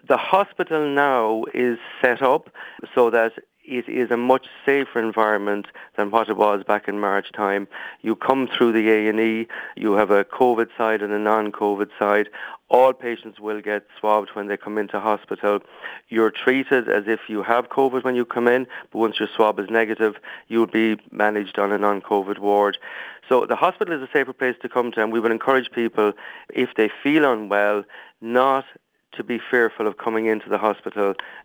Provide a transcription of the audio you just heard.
The hospital now is set up so that it is a much safer environment than what it was back in March time. You come through the A&E, you have a COVID side and a non-COVID side. All patients will get swabbed when they come into hospital. You're treated as if you have COVID when you come in, but once your swab is negative, you'll be managed on a non-COVID ward. So the hospital is a safer place to come to, and we would encourage people, if they feel unwell, not to be fearful of coming into the hospital.